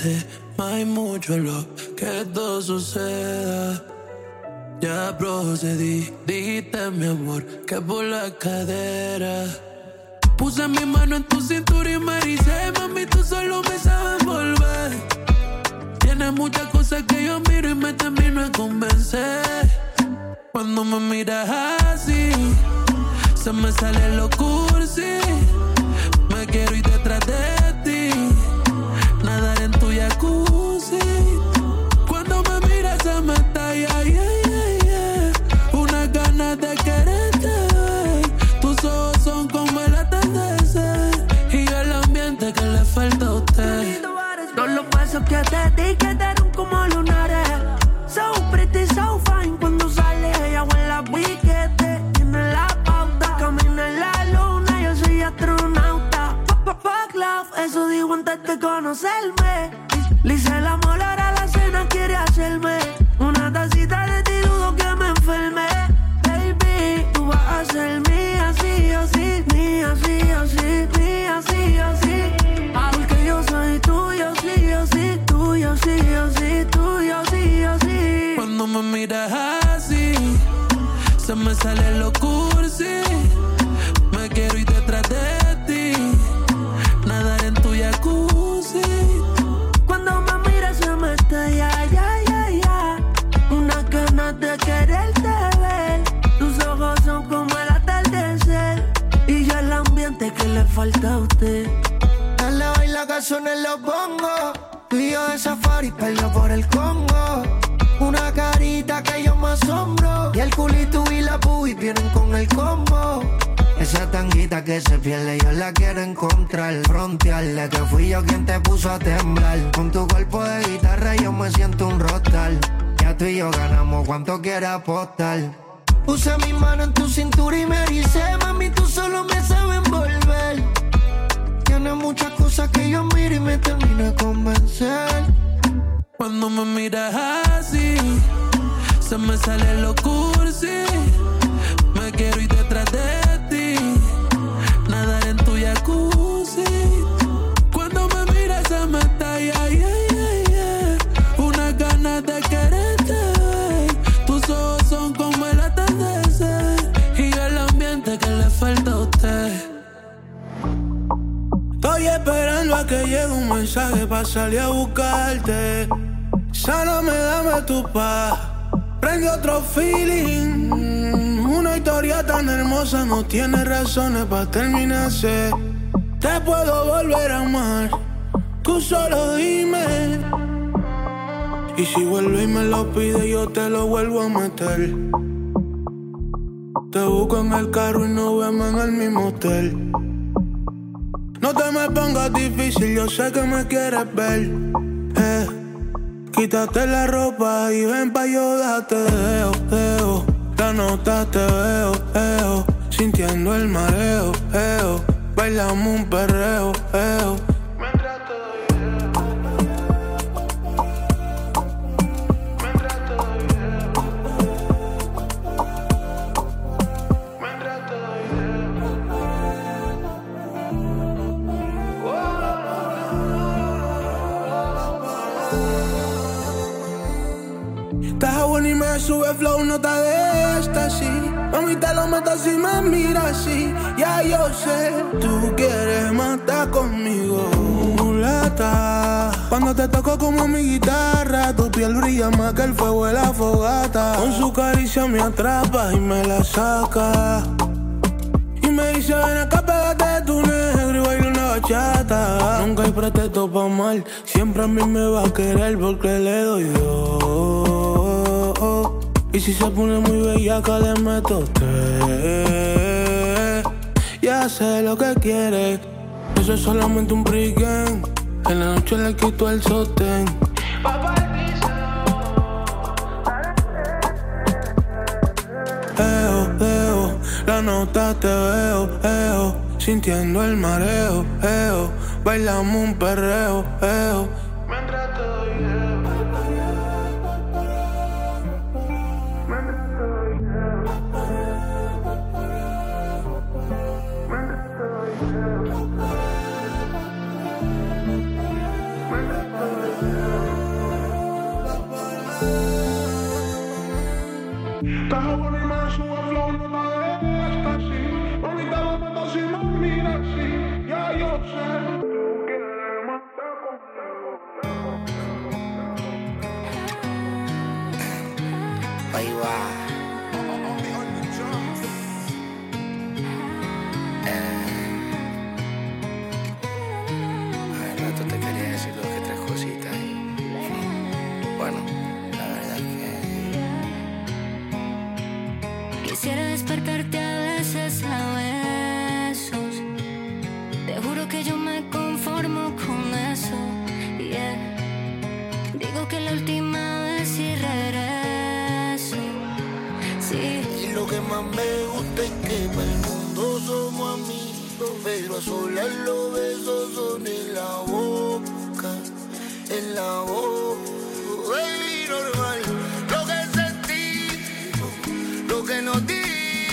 No hay mucho en lo que todo suceda. Ya procedí, dijiste mi amor que por la cadera. Puse mi mano en tu cintura y me ericé. Mami, tú solo me sabes volver. Tienes muchas cosas que yo miro y me termino de convencer. Cuando me miras así, se me sale lo cursi. Me quiero ir detrás de ti, nadar en tu jacuzzi. Cuando me miras se me estalla, unas ganas de quererte ver. Tus ojos son como el atardecer y yo el ambiente que le falta a usted. Todos los besos que te di quedaron como lunares. So pretty, so fine cuando sale. Ella huele a piquete, tiene la pauta. Camina en la luna, yo soy astronauta. Fuck love, eso digo antes de conocerme. Le hice el amor, ahora la cena quiere hacerme. Una tacita de ti dudo que me enferme. Baby, tú vas a ser mía, sí o sí. Mía, sí o sí, mía, sí o sí. Porque yo soy tuyo, sí o sí. Tuyo, sí o sí, tuyo, sí o sí. Cuando me miras así, se me sale lo cursi. Me quiero ir detrás de ti, nadar en tu jacuzzi. Cuando me miras se me estalla, unas ganas de quererte ver. Tus ojos son como el atardecer y yo el ambiente que le falta a usted. Dale, baila canciones los pongo. Tú y yo de safari, peleo por el Congo. Una carita que yo me asombro. Y el culito y la puy vienen con el combo. Esa tanguita que se pierde, yo la quiero encontrar. Frontearle que fui yo quien te puso a temblar. Con tu cuerpo de guitarra yo me siento un rockstar. Ya tú y yo ganamos cuanto quieras apostar. Puse mi mano en tu cintura y me ericé. Mami, tú solo me sabes envolver. Tienes muchas cosas que yo miro y me termino de convencer. Cuando me miras así, se me sale lo cursi. Me quiero ir detrás de ti, nadar en tu jacuzzi. Cuando me miras se me estalla, unas ganas de quererte ver. Tus ojos son como el atardecer y el ambiente que le falta a usted. Estoy esperando a que llegue un mensaje pa' salir a buscarte. Sáname, dame tu paz. Prende otro feeling. Una historia tan hermosa no tiene razones pa' terminarse. Te puedo volver a amar, tú solo dime. Y si vuelve y me lo pide, yo te lo vuelvo a meter. Te busco en el carro y nos vemos en el mismo hotel. No te me pongas difícil, yo sé que me quieres ver. Quítate la ropa y ven pa' yo darte dejo. La nota te veo, sintiendo el mareo, bailamos un perreo, Mientras te doy dejo. Mientras te doy dejo. Mientras te doy dejo. Estás bueno y me sube flow, nota de éxtasis. Mami, te lo meto si me miras así. Ya yo sé, tú quieres matar conmigo, mulata. Cuando te toco como mi guitarra, tu piel brilla más que el fuego de la fogata. Con su caricia me atrapa y me la saca. Y me dice, ven acá, pégate de tu negro y baila una bachata. Nunca hay pretexto pa' mal, siempre a mí me va a querer porque le doy yo. Y si se pone muy bellaca le meto té. Ya sé lo que quiere, eso es solamente un pregame. En la noche le quito el sostén. La nota te veo, sintiendo el mareo, bailamos un perreo, mientras te doy dejo. Estás buena y me sube flow, no te de esta, sí. Ahorita lo meto si me mira así. Ya yo sé, tú quieres matar conmigo. Ahí va. Hace rato te quería decir 2 que 3 cositas. Bueno, la verdad es que quisiera despertarte a veces a besos. Te juro que yo me conformo con eso. Yeah. Digo que la última vez y regreso. Sí. Y lo que más me gusta es que para el mundo somos amigos, pero a solas los besos son en la boca, en la boca. Baby, normal, lo que sentimos, lo que nos dimos.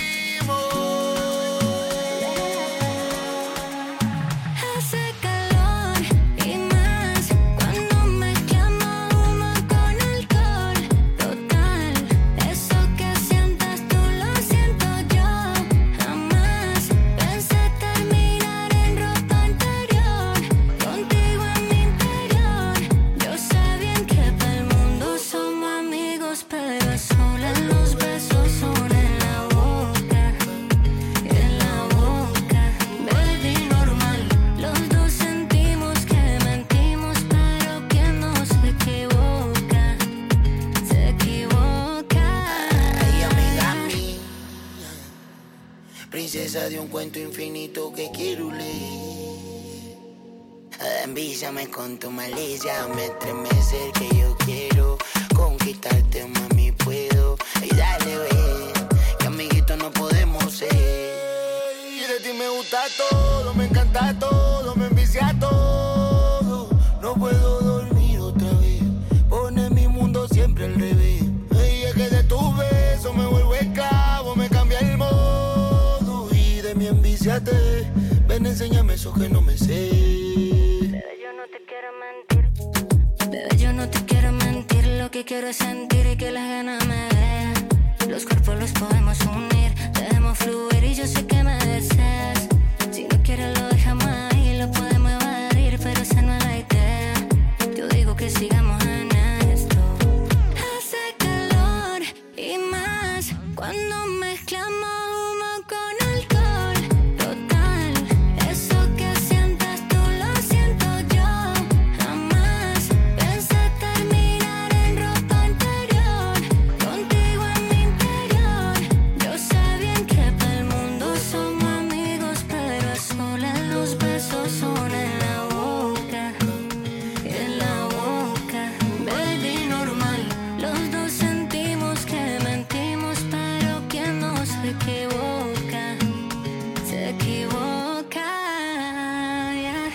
Hace calor y más cuando mezclamos humo con alcohol. Total, eso que sientas tú lo siento yo. Jamás pensé terminar en ropa interior, contigo en mi interior. Yo sé bien que para el mundo somos amigos, pero a solas los besos son en la boca, en la boca. Baby, normal, los dos sentimos que mentimos, pero quien no se equivoca, se equivoca. Ay, amiga mía, princesa de un cuento infinito que quiero leer. Envísame con tu malicia, me estremecer que yo quiero conquistarte, mami, puedo. Y dale, ve, que amiguitos no podemos ser. Y de ti me gusta todo, me encanta todo, me envicia todo. No puedo dormir otra vez, pone mi mundo siempre al revés. Y es que de tus besos me vuelvo esclavo, me cambia el modo. Y de mi enviciate, ven, enséñame eso que no me sé. Bebé, yo no te quiero mentir. Bebé, yo no te quiero mentir. Lo que quiero es sentir y que las ganas me den. Los cuerpos los podemos unir, dejemos fluir y yo sé que me deseas. Si no quieres lo dejamos ahí, lo podemos evadir, pero esa no es la idea. Yo digo que sigamos en esto. Hace calor y más cuando mezclamos humo con alcohol. Total, eso que sientas tú lo siento yo. Jamás pensé terminar en ropa interior, contigo en mi interior. Yo sé bien que para el mundo somos amigos, pero a solas los besos son en la boca, en la boca. Baby, normal, los dos sentimos que mentimos, pero quien no se equivoca, se equivoca. Yeah.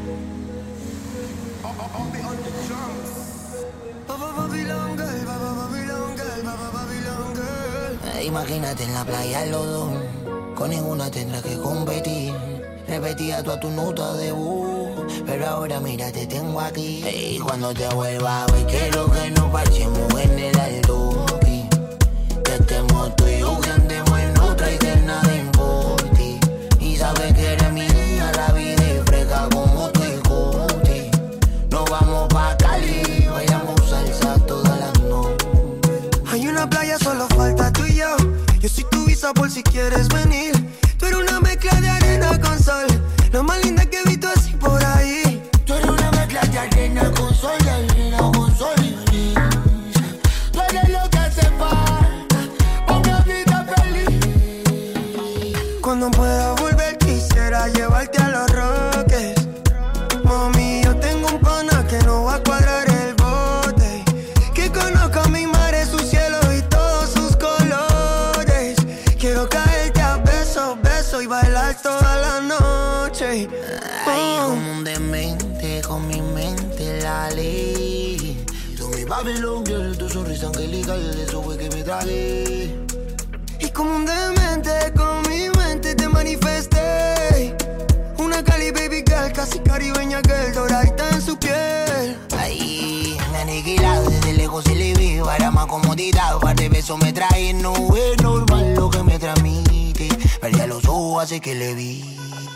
Imagínate en la playa los dos, con ninguna tendrás que competir. Repetía toda tu nota de voz, pero ahora mira, te tengo aquí. Y cuando te vuelva a ver, quiero que nos parchemos en el alto. Que estemos tú y yo, que andemos en otra y que nada importe. Y sabes que eres mía, la vida es fresca como tu escote. Nos vamos pa' Cali, bailamos salsa todas las noches. Hay una playa, solo falta tú y yo. Yo soy tu visa por si quieres venir. Tú eres una mezcla de arena con sol, lo más linda que he visto así por ahí. Tú eres una mezcla de arena con sol, de arena con sol y brisa. Tú eres lo que hace falta pa' una vida feliz. Cuando pueda volver quisiera llevarte a Los Roques. Mami, yo tengo un pana que no va a cuadrar el bote, que conozca mi mar, su cielo y todos sus colores. Quiero caerte a besos, besos y bailar toda la noche. Ay, como un demente, con mi mente la ley. Tú mi Babylon girl, tu sonrisa angelical, eso fue que me tragué. Y como un demente con mi mente te manifesté. Una Cali baby girl, casi caribeña girl, doradita en su piel. Ay, aniquilado. Desde lejos se le ve para más comodidad. Un par de besos me trae, no es normal lo que me transmite. Perdí los ojos, hace que le vi.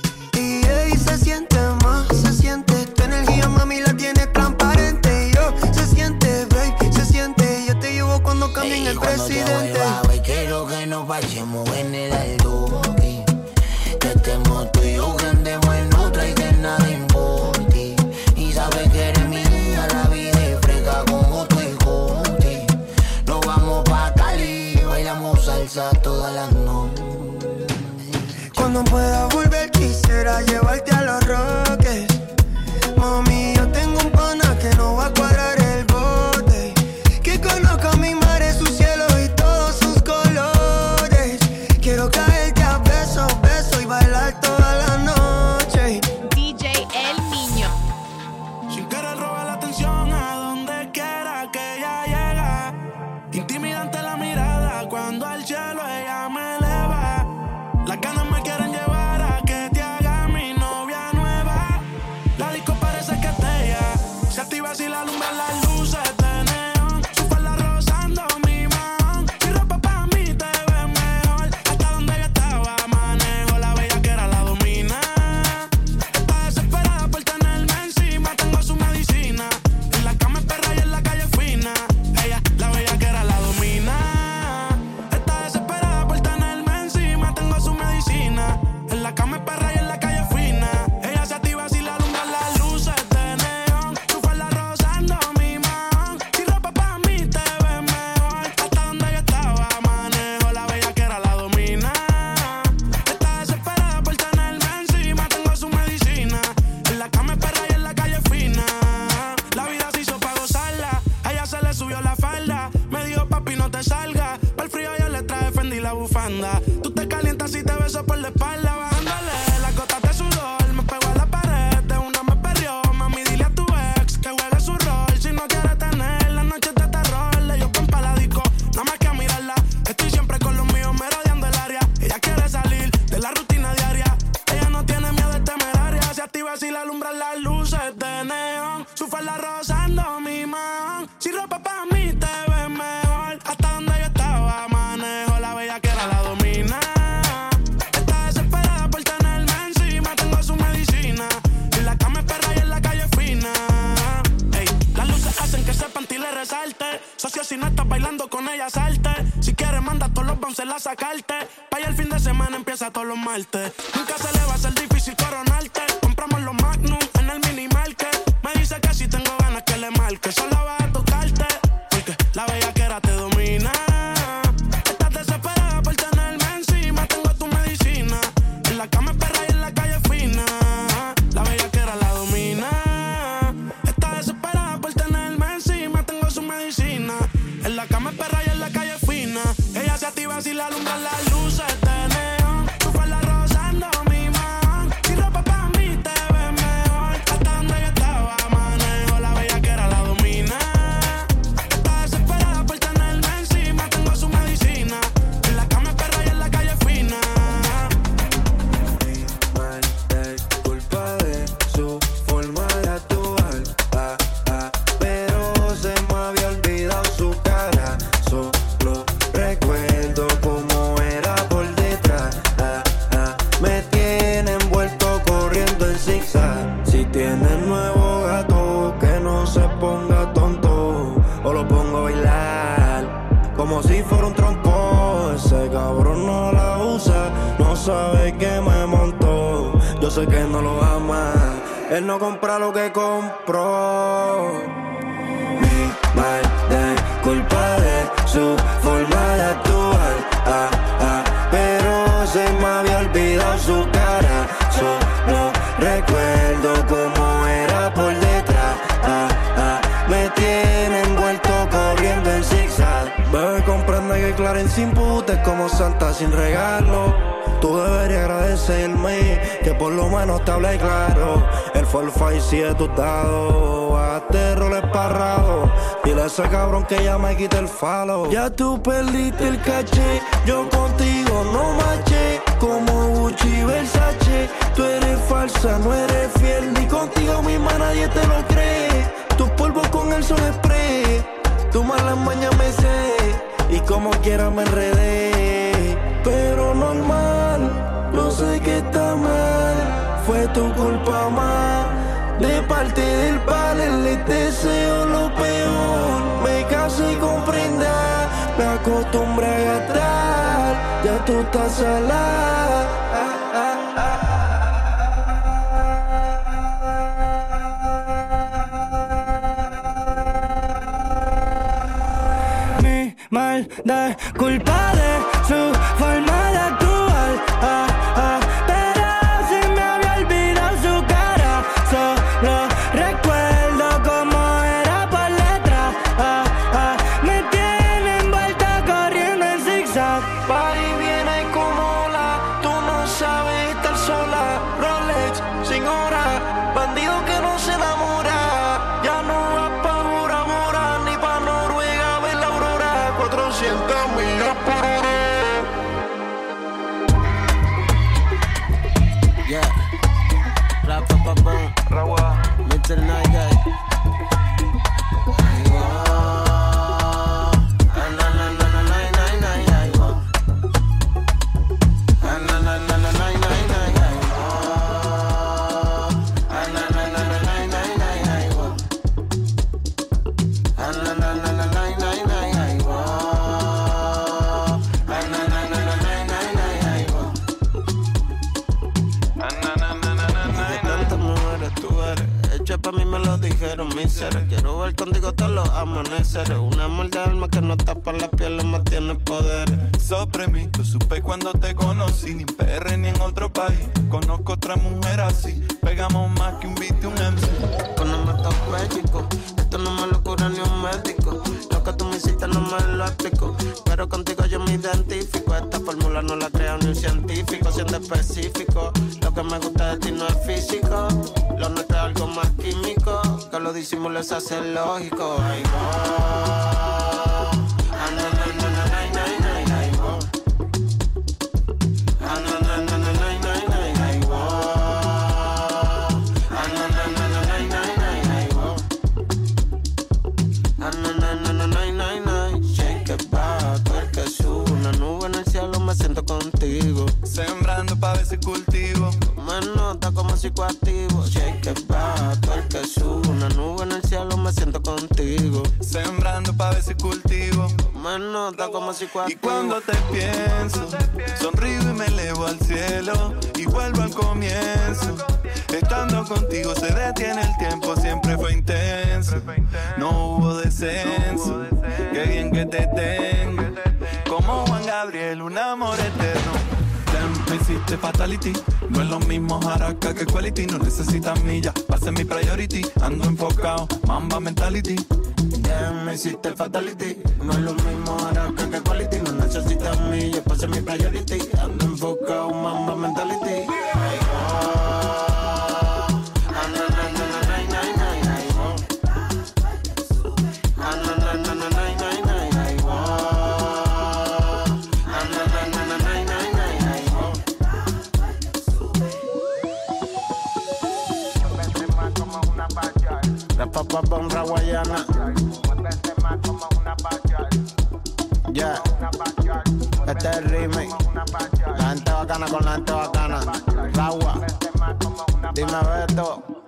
Y se siente más, se siente. Tu energía, mami, la tienes transparente. Yo, se siente, babe, se siente. Yo te llevo cuando cambien el presidente. Te quiero que nos vayamos en el alto. Que estemos tú y yo, que andemos en otra y que nada importe. Y sabes que eres mía, la vida es fresca como tu escote. Nos vamos pa' Cali, bailamos salsa toda la noche. Cuando pueda volver quisiera llevarte a Los Roques. Mami, yo tengo un pana que no va a cuadrar el bote. Que conozca mi mar, su cielo y todos sus colores. Quiero caerte a besos, besos y bailar toda la noche. DJ El Niño. Sin querer robar la atención a donde quiera que ella llega. Intimidante la mirada cuando al cielo ella me eleva. Las ganas me quieren llevar a que te haga mi novia nueva. La disco parece que estella. Se activa si la alumbra las luces de neón. Su falda rozando mi mano. Si ropa pa' mí te ves mejor. Hasta donde yo estaba manejo. La bella que era la domina. Está desesperada por tenerme encima. Tengo su medicina. En la cama es perra y en la calle es fina. Ella, la bella que era la domina. Está desesperada por tenerme encima. Tengo su medicina. En la cama es perra y en la calle es fina. Ella se activa si la alumbran las luces de neón. Su falda rozando mi mano. Si ropa pa' mí te ves mejor. Hasta donde yo estaba manejo. La bella que era la domina. Está desesperada por tenerme encima. Tengo su medicina. En la cama es perra y en la calle es fina. La vida se hizo pa' gozarla. A ella se le subió la falda. Me dijo papi no te salgas. Para el frío yo le traje Fendi la bufanda. Tú te calientas si te beso por la espalda. Bajándole las gotas de sudor. Me pegó a la pared, de una me perrió. Mami dile a tu ex que juegue su rol. Si no quiere tener las noches de terror. Le dio pompa a la disco, nada más que a mirarla. Estoy siempre con los míos merodeando el área. Ella quiere salir de la rutina diaria. Ella no tiene miedo de temeraria. Se activa si la alumbran las luces de neón. Su falda rozando mi mano. Si ropa pa' mí te ves mejor. Hasta donde yo estaba manejo. La bella que era la domina. Está desesperada por tenerme encima. Tengo su medicina. En la cama es perra y en la calle es fina. Ey, las luces hacen que ese panty le resalte. Socio, si no estás bailando con ella, salte. Si quieres, manda todos los bouncers a sacarte. Pa' allá el fin de semana empieza todos los martes. Nunca se le va a hacer difícil coronarte. Compramos los Magnum en el mini market. Me dice que si tengo ganas que le marque. Solo va a tocarte, porque la bella que era te domina. Estás desesperada por tenerme encima. Tengo tu medicina. En la cama es perra y en la calle es fina. La bella que era la domina. Está desesperada por tenerme encima. Tengo su medicina. En la cama es perra y en la calle es fina. Ella se activa si la alumbran las luces de neón. Tu falda rozando mi mano. Si ropa pa' mí te ves mejor. Hasta donde yo estaba manejo. La bella que era la domina. Está desesperada por tenerme encima. Tengo su medicina. En la cama es perra y en la calle es fina. Mal es culpa de su forma de actuar. Pero se me había olvidado su cara. Solo recuerdo cómo era por detrás. Me tiene envuelto corriendo en zigzag. Si tiene nuevo gato, que no se ponga tonto. O lo pongo a bailar como si fuera un trompo. Ese cabrón no la usa, no sabe que me montó. Yo sé que no lo ama, él no compra lo que compró. Mi maldad es culpa de su forma de actuar. Pero se me había olvidado su cara. Solo recuerdo cómo era por detrás. Me tiene envuelto corriendo en zigzag. Bebé, comprende que Clarence sin puta es como Santa sin regalo. Tú deberías agradecerme que por lo menos te hablé claro. El forfait sí de tus dados. Hazte rol esparrado. Dile a ese cabrón que ya me quite el follow. Ya tú perdiste el caché. Yo contigo no maché. Como Gucci y Versace. Tú eres falsa, no eres fiel. Ni contigo misma nadie te lo cree. tus polvos con el sol spray, tu mala maña me sé, y como quiera me enredé. Pero normal, yo sé que está mal, fue tu culpa más. De parte del padre les deseo lo peor. Me caso y con prenda, me acostumbré a gastar. Ya tú estás salada. Mi maldad, culpa de su forma de actuar. Pero se me había olvidado su cara. Solo recuerdo cómo era por letra. Me tiene envuelta corriendo en zigzag. Va y viene como ola, tú no sabes estar sola. Rolex sin hora, bandido que no se enamora. Ya no va pa' Bora Bora ni pa' Noruega a ver la aurora. 400 millas por hora. Yeah. La papa boom. Rawa. Little night guy. Pa' mí me lo dijeron mis seres. Quiero ver contigo todos los amaneceres. Un amor de alma que no tapa la piel, más tiene poder. Sobre mí, lo supe cuando te conocí. Ni en PR ni en otro país conozco otra mujer así. Pegamos más que un beat y un MC. Cuando me toque, chico, esto no me lo cura ni un médico. Lo que tú me hiciste no me lo explico, pero contigo yo me identifico. Esta fórmula no la crea ni un científico, siendo específico. Lo que me gusta de ti no es físico, lo nuestro es algo más químico. Que lo disimulo es hacer lógico. Ay, oh. Siento contigo, sembrando pa' ver si cultivo. Me nota como psicoactivo. Shake it back, tú el que sube. Una nube en el cielo, me siento contigo. Sembrando pa' ver si cultivo. Me nota como psicoactivo. Y cuando te pienso, sonrío y me elevo al cielo. Y vuelvo al comienzo. Estando contigo se detiene el tiempo. Siempre fue intenso, no hubo descenso. Qué bien que te tengo, como Juan Gabriel, un amor eterno. Me hiciste fatality, no es lo mismo Jaraca que quality. No necesitas millas, va a ser mi priority. Ando enfocado, Mamba mentality. Me hiciste fatality, no es lo mismo Jaraca que quality. No necesitas millas, va a ser mi priority. Ando enfocado, Mamba mentality. Ay, oh. Papa con Raguayana. Yeah. Este es el remake. La gente bacana con la gente bacana. Ragua. Dime Beto.